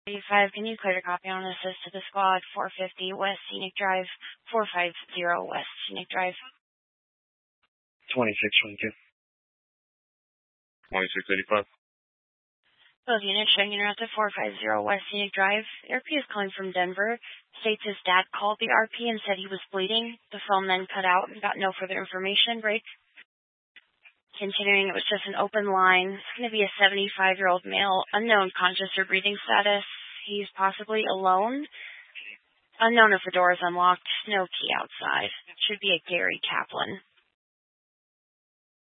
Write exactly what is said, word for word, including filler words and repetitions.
five, can you clear a copy on assist to the squad, four fifty West Scenic Drive, four five zero West Scenic Drive. twenty-six twenty-two. twenty-six eighty-five. Both units showing in route to four five zero West Scenic Drive. The R P is calling from Denver. States his dad called the R P and said he was bleeding. The phone then cut out and got no further information. Break. Continuing, it was just an open line. It's going to be a seventy-five-year-old male, unknown conscious or breathing status. He's possibly alone. Unknown if the door is unlocked. No key outside. Should be a Gary Kaplan.